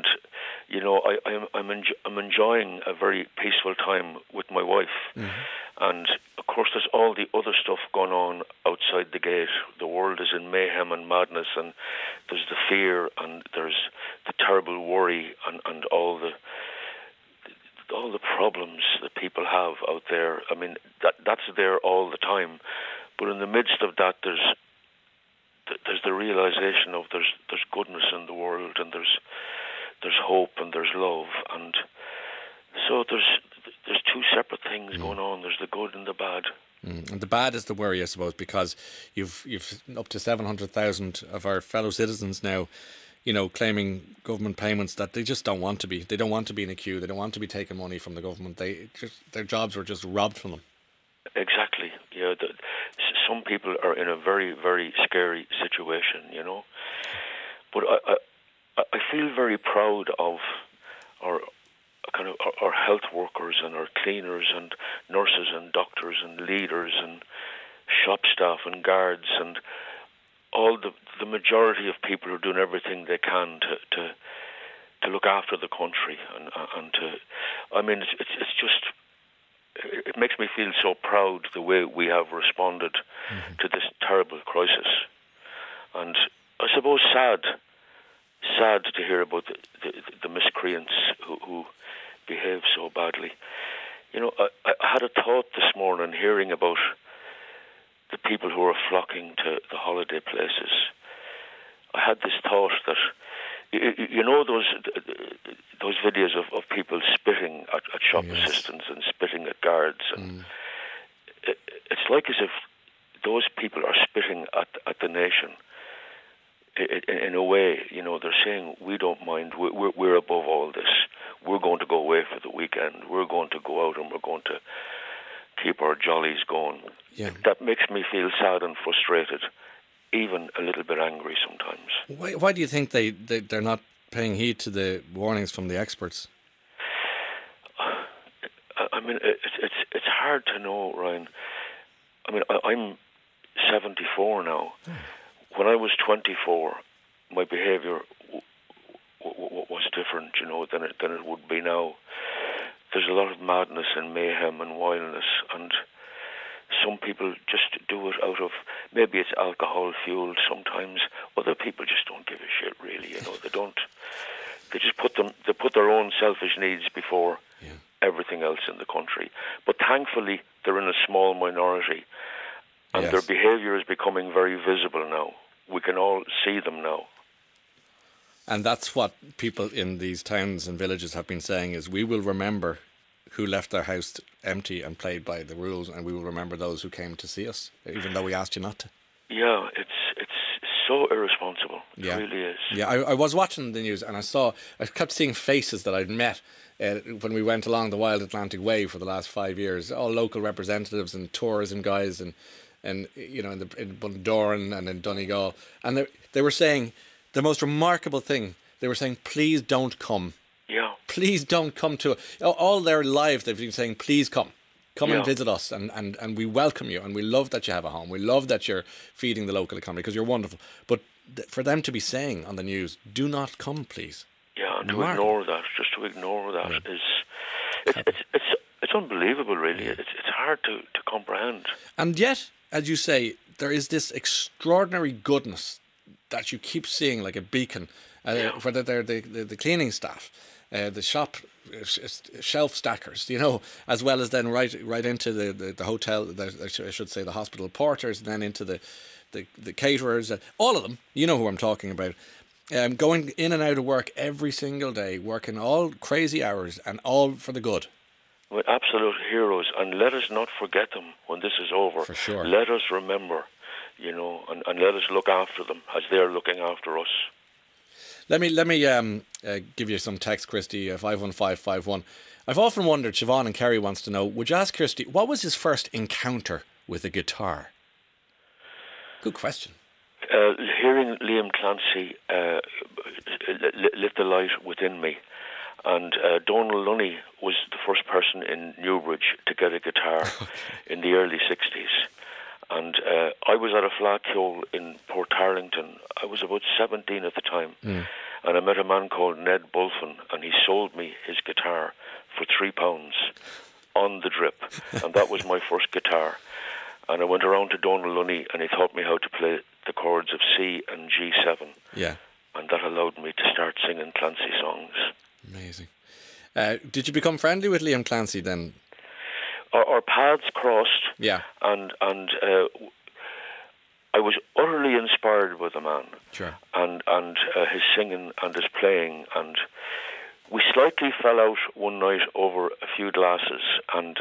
I'm enjoying a very peaceful time with my wife. Mm-hmm. And, of course, there's all the other stuff going on outside the gate. The world is in mayhem and madness, and there's the fear, and there's the terrible worry, and all the problems that people have out there. I mean, that's there all the time. But in the midst of that, there's the realization of there's goodness in the world, and there's hope, and there's love, and so there's two separate things going on. There's the good and the bad. And the bad is the worry, I suppose, because you've up to 700,000 of our fellow citizens now, claiming government payments that they just don't want to be. They don't want to be in a queue. They don't want to be taking money from the government. Their jobs were just robbed from them. Exactly. Yeah, some people are in a very, very scary situation, you know. But I feel very proud of our health workers and our cleaners and nurses and doctors and leaders and shop staff and guards and all the majority of people who are doing everything they can to look after the country and to. I mean, it's just. It makes me feel so proud the way we have responded to this terrible crisis, and I suppose sad to hear about the miscreants who behave so badly. You know, I had a thought this morning hearing about the people who are flocking to the holiday places. I had this thought that, you know, those videos of people spitting at shop assistants and spitting at guards, and it's like as if those people are spitting at the nation. In a way, you know, they're saying, we don't mind, we're above all this. We're going to go away for the weekend. We're going to go out and we're going to keep our jollies going. Yeah. That makes me feel sad and frustrated, even a little bit angry sometimes. Why do you think they're not paying heed to the warnings from the experts? I mean, it's hard to know, Ryan. I mean, I'm 74 now. When I was 24, my behaviour was different, you know, than it would be now. There's a lot of madness and mayhem and wildness, and some people just do it out of, maybe it's alcohol fueled sometimes. Other people just don't give a shit, really, you know. They just put their own selfish needs before everything else in the country. But thankfully, they're in a small minority, and their behaviour is becoming very visible now. We can all see them now. And that's what people in these towns and villages have been saying, is we will remember who left their house empty and played by the rules, and we will remember those who came to see us, even though we asked you not to. Yeah, it's so irresponsible. It really is. Yeah, I was watching the news and I kept seeing faces that I'd met when we went along the Wild Atlantic Way for the last 5 years, all local representatives and tourism guys and you know, in Bundoran and in Donegal, and they were saying the most remarkable thing. They were saying, please don't come. Yeah. Please don't come to all their lives. They've been saying, please come and visit us, and we welcome you, and we love that you have a home. We love that you're feeding the local economy because you're wonderful. But for them to be saying on the news, do not come, please. Yeah, and to ignore that is it's unbelievable, really. It's hard to comprehend. And yet, as you say, there is this extraordinary goodness that you keep seeing like a beacon, whether they're the cleaning staff, the shop shelf stackers, you know, as well as then right into the hotel, I should say the hospital porters, and then into the caterers, all of them, you know who I'm talking about, going in and out of work every single day, working all crazy hours and all for the good. Well, absolute heroes, and let us not forget them when this is over. For sure. Let us remember, you know, and let us look after them as they're looking after us. Let me give you some text, Christy, 51551. I've often wondered, Siobhan and Kerry wants to know, would you ask Christy, what was his first encounter with a guitar? Good question. Hearing Liam Clancy lit the light within me. And Donald Lunny was the first person in Newbridge to get a guitar in the early 60s. And I was at a flagpole in Port Tarlington. I was about 17 at the time. And I met a man called Ned Bulfin, and he sold me his guitar for £3 on the drip. And that was my first guitar. And I went around to Donald Lunny, and he taught me how to play the chords of C and G7. Yeah. And that allowed me to start singing Clancy songs. Amazing. Did you become friendly with Liam Clancy then? Our paths crossed. Yeah. And I was utterly inspired by the man. Sure. And his singing and his playing. And we slightly fell out one night over a few glasses, and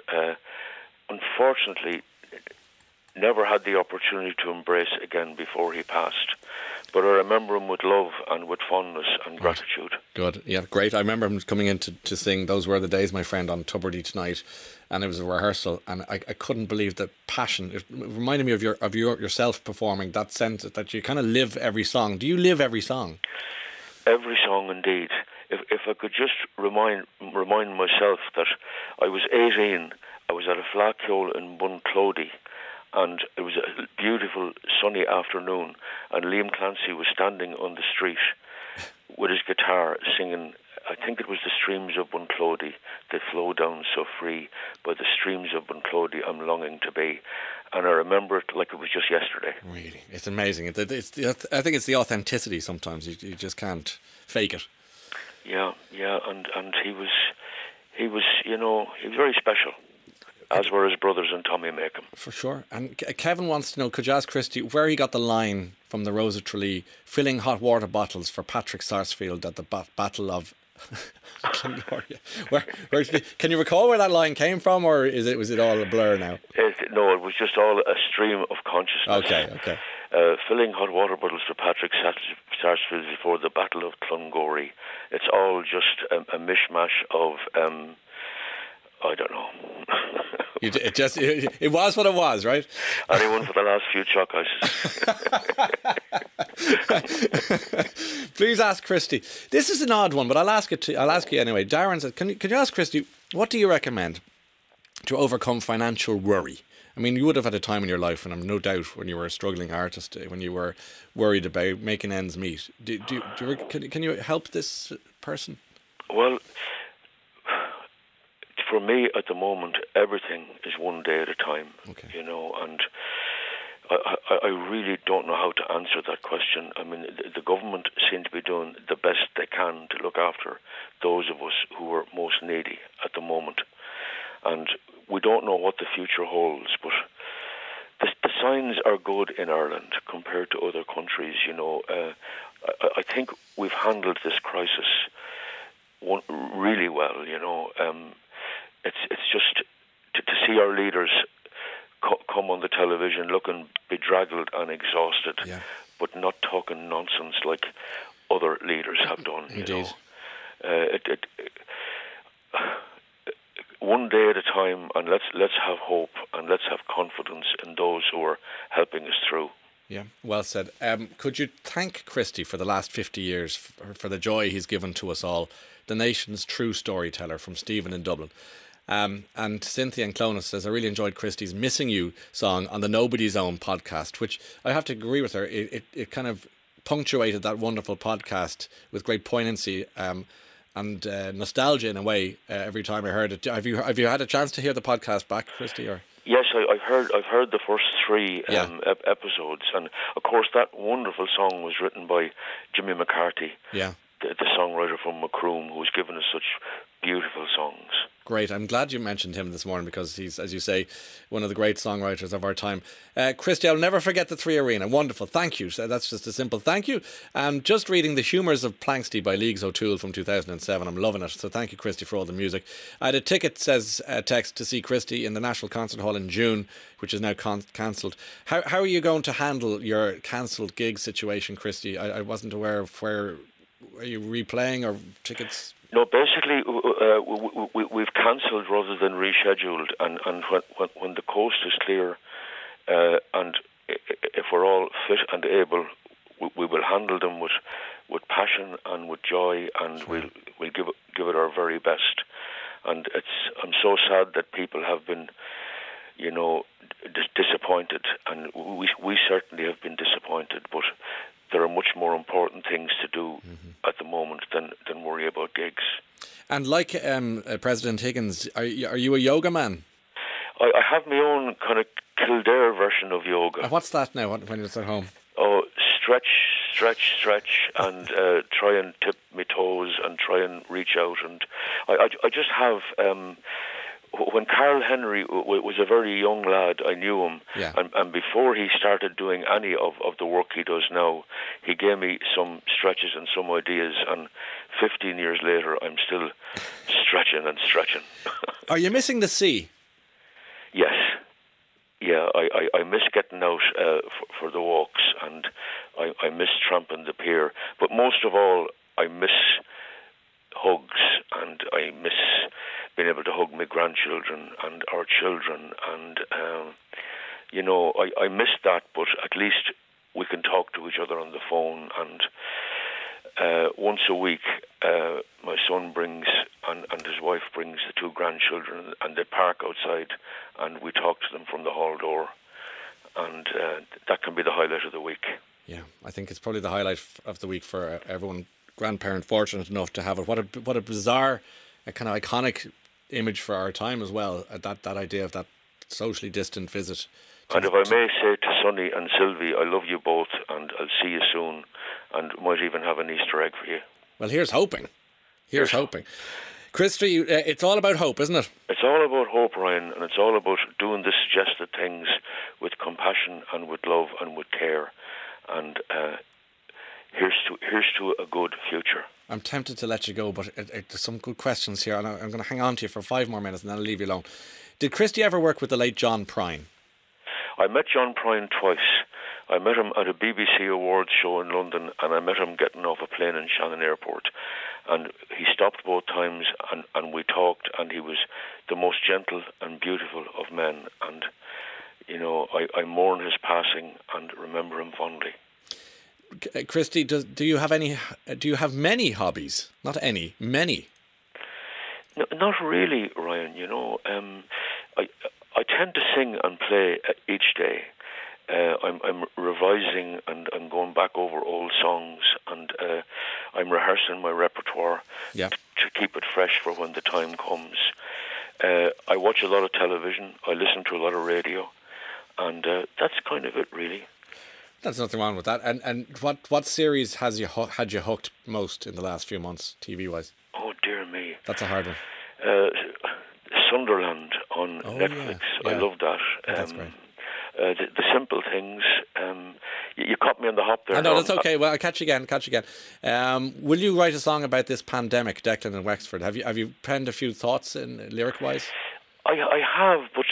unfortunately never had the opportunity to embrace again before he passed. But I remember him with love and with fondness and gratitude. Good, yeah, great. I remember him coming in to sing "Those Were the Days, My Friend" on Tubridy Tonight, and it was a rehearsal, and I couldn't believe the passion. It reminded me of yourself performing, that sense that you kind of live every song. Do you live every song? Every song, indeed. If I could just remind myself that I was 18, I was at a Flacciol in Bunclody, and it was a beautiful sunny afternoon, and Liam Clancy was standing on the street with his guitar singing, I think it was "The Streams of Bunclody, they flow down so free, by the streams of Bunclody I'm longing to be." And I remember it like it was just yesterday. Really, it's amazing. I think it's the authenticity sometimes. You just can't fake it. Yeah, and he was very special, as were his brothers and Tommy Macon. For sure. And Kevin wants to know, could you ask Christy where he got the line from the Rose of Tralee, filling hot water bottles for Patrick Sarsfield at the Battle of where can you recall where that line came from, or was it all a blur now? No, it was just all a stream of consciousness. Okay. Filling hot water bottles for Patrick Sarsfield before the Battle of Clongowrie. It's all just a mishmash of I don't know. It was what it was, right? Anyone for the last few chalk ices. Please ask Christy. This is an odd one, but I'll ask you anyway. Darren said, "Can you ask Christy, what do you recommend to overcome financial worry?" I mean, you would have had a time in your life, and I'm no doubt when you were a struggling artist, when you were worried about making ends meet. Can you help this person? Well, for me at the moment, everything is one day at a time. Okay. And I really don't know how to answer that question. I mean, the government seem to be doing the best they can to look after those of us who are most needy at the moment. And we don't know what the future holds, but the signs are good in Ireland compared to other countries. I think we've handled this crisis really well. It's just to see our leaders come on the television looking bedraggled and exhausted, but not talking nonsense like other leaders have done. Indeed. One day at a time, and let's have hope and let's have confidence in those who are helping us through. Yeah, well said. Could you thank Christy for the last 50 years for the joy he's given to us all? The nation's true storyteller, from Stephen in Dublin. And Cynthia in Clonus says, "I really enjoyed Christy's Missing You song on the Nobody's Own podcast," which I have to agree with her. It kind of punctuated that wonderful podcast with great poignancy and nostalgia in a way every time I heard it. Have you had a chance to hear the podcast back, Christy? Or? Yes, I've heard the first 3 episodes, and of course that wonderful song was written by Jimmy McCarthy. Yeah. The songwriter from Macroom, who's given us such beautiful songs. Great. I'm glad you mentioned him this morning because he's, as you say, one of the great songwriters of our time. Christy, I'll never forget the 3 Arena. Wonderful. Thank you. So that's just a simple thank you. Just reading The Humours of Planxty by Leagues O'Toole from 2007. I'm loving it. So thank you, Christy, for all the music. I had a ticket, says text, to see Christy in the National Concert Hall in June, which is now cancelled. How are you going to handle your cancelled gig situation, Christy? I wasn't aware of where... Are you replaying or tickets? No, basically we've cancelled rather than rescheduled, and when the coast is clear and if we're all fit and able, we will handle them with passion and with joy, and we'll give it our very best. And I'm so sad that people have been disappointed, and we certainly have been disappointed, but there are much more important things to do at the moment than worry about gigs. And like President Higgins, are you a yoga man? I have my own kind of Kildare version of yoga. What's that now when you're at home? Oh, stretch, and try and tip my toes and try and reach out. And I just have... when Carl Henry was a very young lad, I knew him, and before he started doing any of the work he does now, he gave me some stretches and some ideas, and 15 years later, I'm still stretching. Are you missing the sea? Yes. yeah, I miss getting out for the walks, and I miss tramping the pier. But most of all, I miss hugs, and I miss being able to hug my grandchildren and our children, and you know, I miss that. But at least we can talk to each other on the phone, and once a week, my son brings and his wife brings the two grandchildren, and they park outside, and we talk to them from the hall door, and that can be the highlight of the week. Yeah, I think it's probably the highlight of the week for everyone grandparent fortunate enough to have it. What a bizarre, a kind of iconic image for our time as well. That idea of that socially distant visit. And if I may say to Sonny and Sylvie, I love you both, and I'll see you soon, and might even have an Easter egg for you. Well, here's hoping. Here's hoping. Christy, it's all about hope, isn't it? It's all about hope, Ryan, and it's all about doing the suggested things with compassion and with love and with care. And here's to a good future. I'm tempted to let you go, but there's some good questions here, and I'm going to hang on to you for 5 more minutes, and then I'll leave you alone. Did Christy ever work with the late John Prine? I met John Prine twice. I met him at a BBC Awards show in London, and I met him getting off a plane in Shannon Airport. And he stopped both times, and we talked, and he was the most gentle and beautiful of men. And, you know, I mourn his passing and remember him fondly. Christy, do you have many hobbies? Not any, many. No, not really, Ryan. You know, I tend to sing and play each day. I'm revising and going back over old songs, and I'm rehearsing my repertoire to keep it fresh for when the time comes. I watch a lot of television. I listen to a lot of radio, and that's kind of it, really. There's nothing wrong with that. And what series had you hooked most in the last few months, TV-wise? Oh, dear me. That's a hard one. Sunderland on Netflix. Yeah. I love that. That's great. The simple things. You caught me on the hop there. I know, that's okay. Well, I'll catch you again. Will you write a song about this pandemic, Declan in Wexford? Have you penned a few thoughts in lyric-wise? I have, but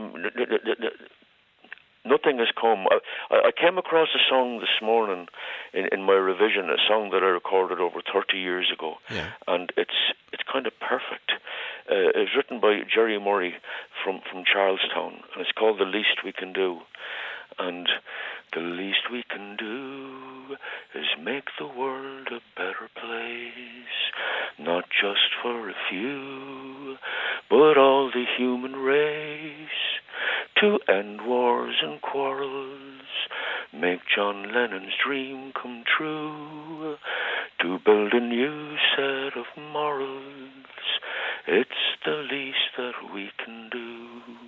nothing has come. I came across a song this morning in my revision, a song that I recorded over 30 years ago, and it's kind of perfect. It's written by Jerry Murray from Charlestown, and it's called The Least We Can Do. And the least we can do is make the world a better place, not just for a few, but all the human race, to end wars and quarrels, make John Lennon's dream come true, to build a new set of morals. It's the least that we can do.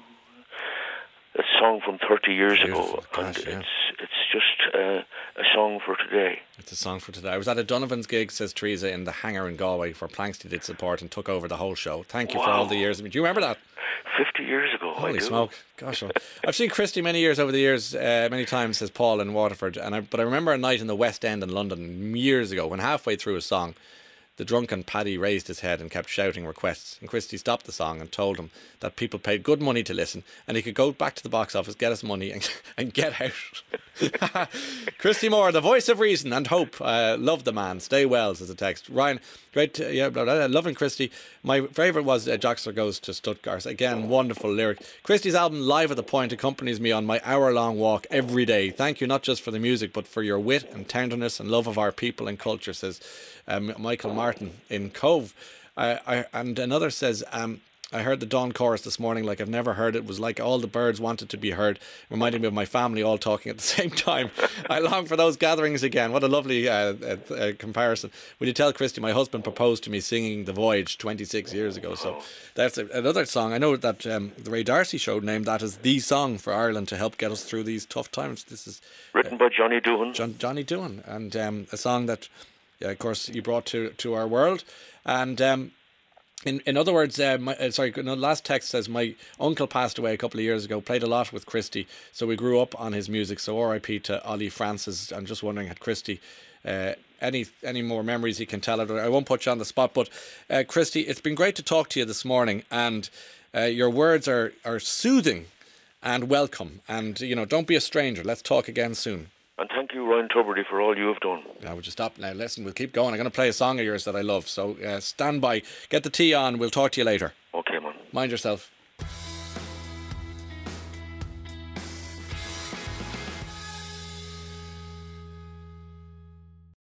A song from 30 years ago, and it's just a song for today. It's a song for today. I was at a Donovan's gig, says Teresa, in the Hangar in Galway, where Planksty did support and took over the whole show. Thank you for all the years. I mean, do you remember that? 50 years ago. Holy smoke. Gosh. I've seen Christy many times, says Paul in Waterford, but I remember a night in the West End in London years ago when halfway through a song, the drunken Paddy raised his head and kept shouting requests, and Christy stopped the song and told him that people paid good money to listen, and he could go back to the box office, get us money and get out. Christy Moore, the voice of reason and hope. Love the man. Stay well, says a text. Ryan, great. Loving Christy. My favourite was Joxer Goes to Stuttgart. Again, wonderful lyric. Christy's album Live at the Point accompanies me on my hour-long walk every day. Thank you not just for the music, but for your wit and tenderness and love of our people and culture, says Michael Martin in Cove. And another says, I heard the dawn chorus this morning like I've never heard it. It was like all the birds wanted to be heard, reminding me of my family all talking at the same time. I long for those gatherings again. What a lovely comparison. Will you tell Christy my husband proposed to me singing The Voyage 26 years ago? So that's another song. I know that the Ray D'Arcy show named that as the song for Ireland to help get us through these tough times. This is written by Johnny Doohan. Johnny Doohan, and a song that, of course, you brought to our world. And in other words, last text says, my uncle passed away a couple of years ago, played a lot with Christy, so we grew up on his music. So R.I.P. to Ollie Francis. I'm just wondering, had Christy any more memories he can tell? I won't put you on the spot, but Christy, it's been great to talk to you this morning, and your words are soothing and welcome. And, you know, don't be a stranger. Let's talk again soon. And thank you, Ryan Tubridy, for all you have done. Now, would you stop now? Listen, we'll keep going. I'm going to play a song of yours that I love. So stand by. Get the tea on. We'll talk to you later. Okay, man. Mind yourself.